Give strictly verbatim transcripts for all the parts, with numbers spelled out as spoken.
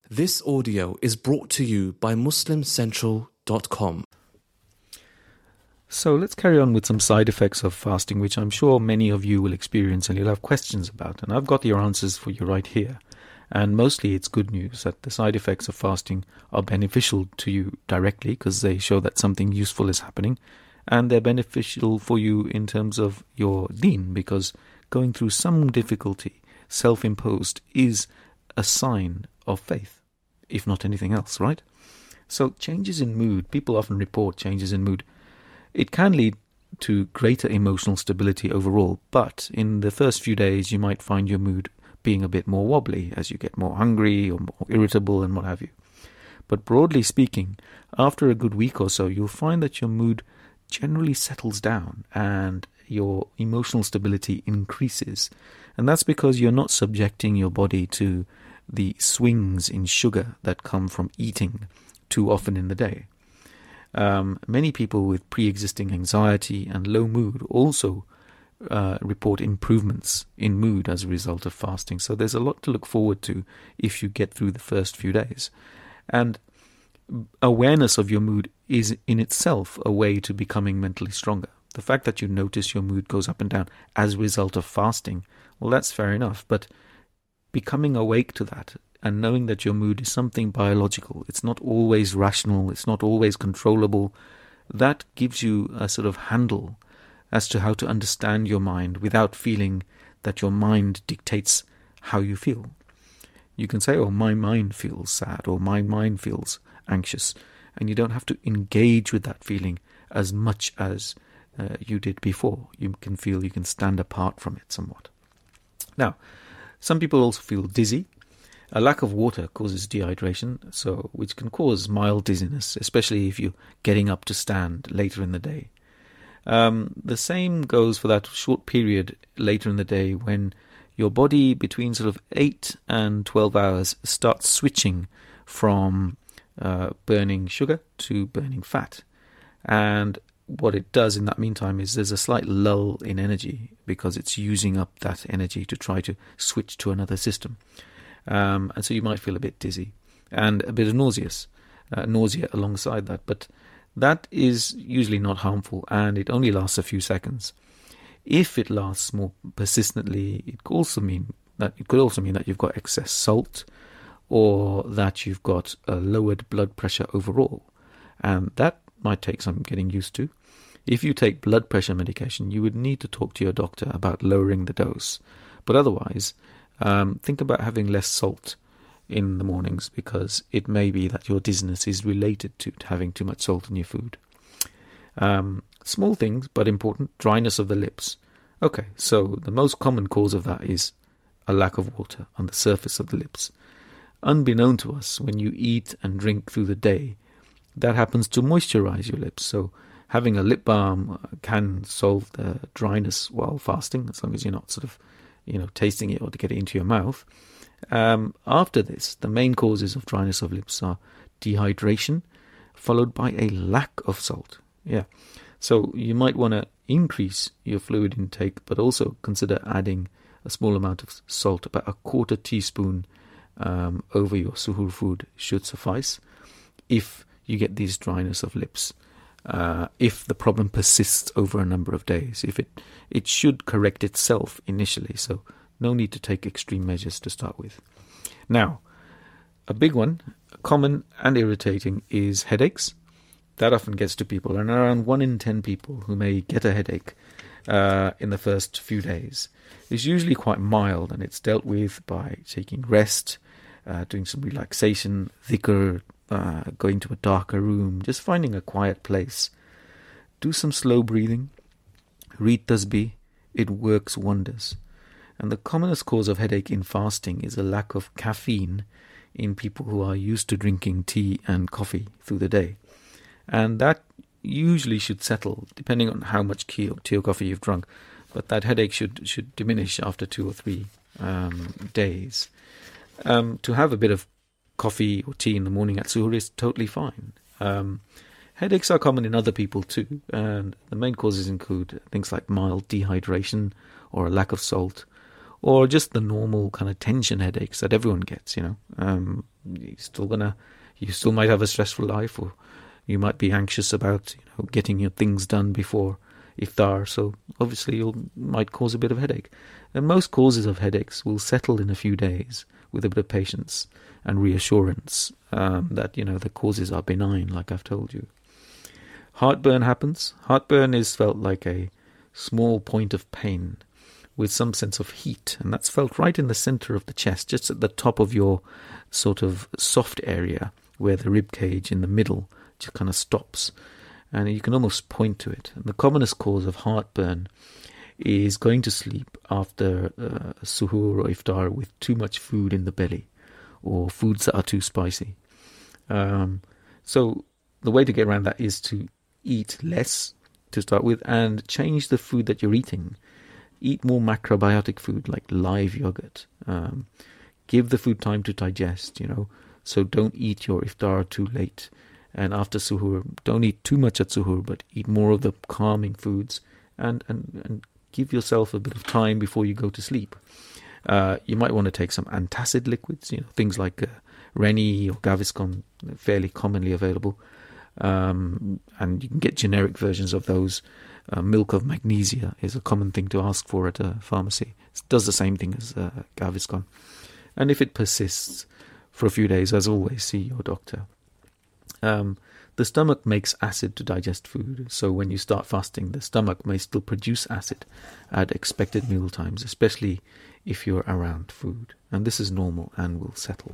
This audio is brought to you by muslim central dot com. So let's carry on with some side effects of fasting, which I'm sure many of you will experience and you'll have questions about. And I've got your answers for you right here. And mostly it's good news that the side effects of fasting are beneficial to you directly because they show that something useful is happening. And they're beneficial for you in terms of your deen, because going through some difficulty, self-imposed, is a sign of faith, if not anything else, right? So changes in mood, people often report changes in mood. It can lead to greater emotional stability overall, but in the first few days you might find your mood being a bit more wobbly as you get more hungry or more irritable and what have you. But broadly speaking, after a good week or so, you'll find that your mood generally settles down and your emotional stability increases. And that's because you're not subjecting your body to the swings in sugar that come from eating too often in the day. Um, many people with pre-existing anxiety and low mood also uh, report improvements in mood as a result of fasting. So there's a lot to look forward to if you get through the first few days. And awareness of your mood is in itself a way to becoming mentally stronger. The fact that you notice your mood goes up and down as a result of fasting, well, that's fair enough. But becoming awake to that and knowing that your mood is something biological, it's not always rational, it's not always controllable, that gives you a sort of handle as to how to understand your mind without feeling that your mind dictates how you feel. You can say, oh, my mind feels sad, or my mind feels anxious, and you don't have to engage with that feeling as much as uh, you did before. You can feel you can stand apart from it somewhat. Now, some people also feel dizzy. A lack of water causes dehydration, so which can cause mild dizziness, especially if you're getting up to stand later in the day. Um, the same goes for that short period later in the day when your body between sort of eight and twelve hours starts switching from uh, burning sugar to burning fat. And what it does in that meantime is there's a slight lull in energy because it's using up that energy to try to switch to another system. Um, and so you might feel a bit dizzy and a bit of nauseous, uh, nausea alongside that. But that is usually not harmful and it only lasts a few seconds. If it lasts more persistently, it could also mean that it could also mean that you've got excess salt or that you've got a lowered blood pressure overall. And that might take some getting used to. If you take blood pressure medication, you would need to talk to your doctor about lowering the dose. But otherwise, um, think about having less salt in the mornings, because it may be that your dizziness is related to having too much salt in your food. Um, small things, but important, dryness of the lips. Okay, so the most common cause of that is a lack of water on the surface of the lips. Unbeknown to us, when you eat and drink through the day, that happens to moisturize your lips. So having a lip balm can solve the dryness while fasting, as long as you're not sort of, you know, tasting it or to get it into your mouth. Um, after this, the main causes of dryness of lips are dehydration, followed by a lack of salt. Yeah, so you might want to increase your fluid intake, but also consider adding a small amount of salt. About a quarter teaspoon um, over your suhoor food should suffice if you get these dryness of lips. Uh, if the problem persists over a number of days, if it it should correct itself initially, so no need to take extreme measures to start with. Now, a big one, common and irritating, is headaches. That often gets to people, and around one in ten people who may get a headache uh, in the first few days. It's usually quite mild, and it's dealt with by taking rest, uh, doing some relaxation, dhikr, uh, going to a darker room, just finding a quiet place. Do some slow breathing, read tasbih, it works wonders. And the commonest cause of headache in fasting is a lack of caffeine in people who are used to drinking tea and coffee through the day. And that usually should settle, depending on how much tea or coffee you've drunk. But that headache should should diminish after two or three um, days. Um, to have a bit of coffee or tea in the morning at suhoor is totally fine. Um, headaches are common in other people too. And the main causes include things like mild dehydration or a lack of salt, or just the normal kind of tension headaches that everyone gets. You know, um, you're still gonna, you still might have a stressful life, or you might be anxious about, you know, getting your things done before iftar. So obviously, you might cause a bit of headache. And most causes of headaches will settle in a few days with a bit of patience and reassurance um, that, you know, the causes are benign, like I've told you. Heartburn happens. Heartburn is felt like a small point of pain with some sense of heat, and that's felt right in the center of the chest, just at the top of your sort of soft area where the rib cage in the middle just kind of stops, and you can almost point to it. And the commonest cause of heartburn is going to sleep after uh, suhoor or iftar with too much food in the belly, or foods that are too spicy. Um, so the way to get around that is to eat less to start with, and change the food that you're eating. Eat more macrobiotic food like live yogurt. Um, give the food time to digest, you know. So don't eat your iftar too late. And after suhoor, don't eat too much at suhoor, but eat more of the calming foods, and, and, and give yourself a bit of time before you go to sleep. Uh, you might want to take some antacid liquids, you know, things like uh, Reni or Gaviscon, fairly commonly available. Um, and you can get generic versions of those. Uh, milk of magnesia is a common thing to ask for at a pharmacy. It does the same thing as uh, Gaviscon. And if it persists for a few days, as always, see your doctor. Um, the stomach makes acid to digest food, so when you start fasting, the stomach may still produce acid at expected meal times, especially if you're around food. And this is normal and will settle.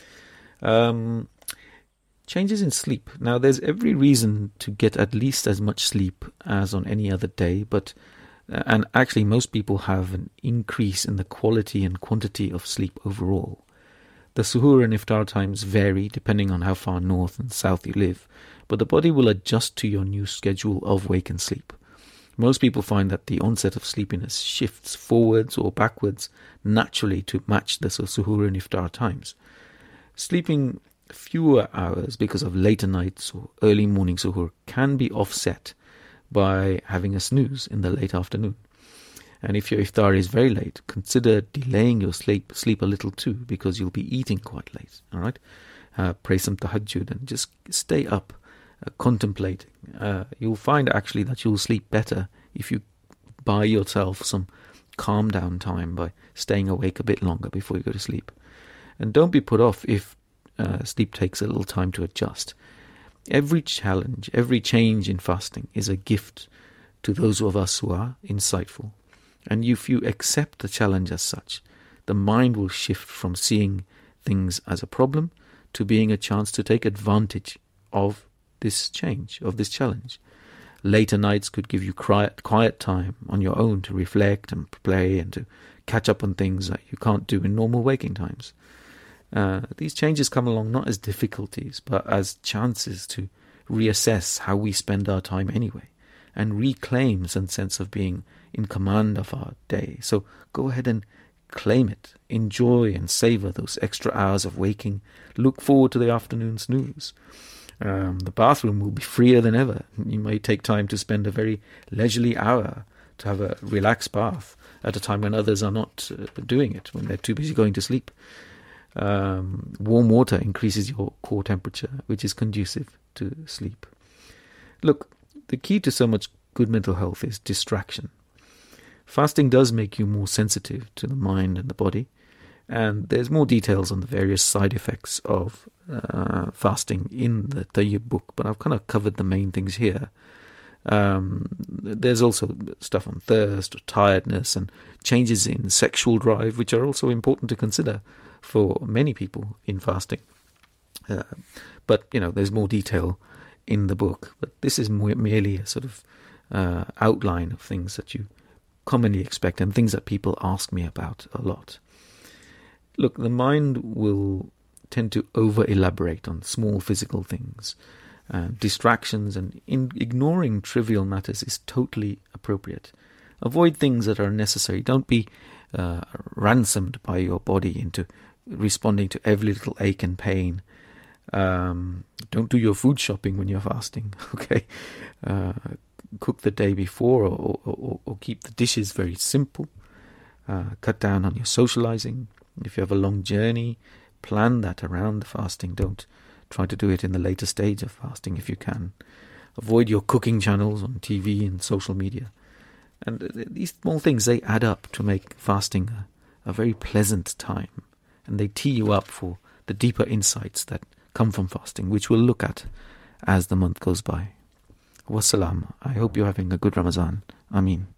Um, changes in sleep. Now, there's every reason to get at least as much sleep as on any other day, but uh, and actually most people have an increase in the quality and quantity of sleep overall. The suhoor and iftar times vary depending on how far north and south you live, but the body will adjust to your new schedule of wake and sleep. Most people find that the onset of sleepiness shifts forwards or backwards naturally to match the suhoor and iftar times. Sleeping fewer hours because of later nights or early morning suhoor can be offset by having a snooze in the late afternoon. And if your iftar is very late, consider delaying your sleep sleep a little too, because you'll be eating quite late. All right, uh, pray some tahajjud and just stay up, uh, contemplating. Uh, you'll find actually that you'll sleep better if you buy yourself some calm down time by staying awake a bit longer before you go to sleep. And don't be put off if uh, sleep takes a little time to adjust. Every challenge, every change in fasting is a gift to those of us who are insightful. And if you accept the challenge as such, the mind will shift from seeing things as a problem to being a chance to take advantage of this change, of this challenge. Later nights could give you quiet, quiet time on your own to reflect and play and to catch up on things that you can't do in normal waking times. Uh, these changes come along not as difficulties, but as chances to reassess how we spend our time anyway, and reclaim some sense of being in command of our day. So go ahead and claim it. Enjoy and savor those extra hours of waking. Look forward to the afternoon snooze. Um, the bathroom will be freer than ever. You may take time to spend a very leisurely hour to have a relaxed bath at a time when others are not uh, doing it, when they're too busy going to sleep. Um, warm water increases your core temperature, which is conducive to sleep. Look, the key to so much good mental health is distraction. Fasting does make you more sensitive to the mind and the body, and there's more details on the various side effects of uh, fasting in the Tayyib book, but I've kind of covered the main things here. Um, there's also stuff on thirst or tiredness and changes in sexual drive, which are also important to consider for many people in fasting. Uh, but, you know, there's more detail in the book, but this is more, merely a sort of uh, outline of things that you commonly expect and things that people ask me about a lot. Look, the mind will tend to over-elaborate on small physical things. Uh, distractions and in ignoring trivial matters is totally appropriate. Avoid things that are unnecessary. Don't be uh, ransomed by your body into responding to every little ache and pain. Um, don't do your food shopping when you're fasting, okay? Uh, cook the day before, or, or, or keep the dishes very simple. Uh, cut down on your socializing. If you have a long journey, plan that around the fasting. Don't try to do it in the later stage of fasting if you can. Avoid your cooking channels on T V and social media. And these small things, they add up to make fasting a, a very pleasant time. And they tee you up for the deeper insights that come from fasting, which we'll look at as the month goes by. Wassalam. I hope you're having a good Ramadan. Ameen.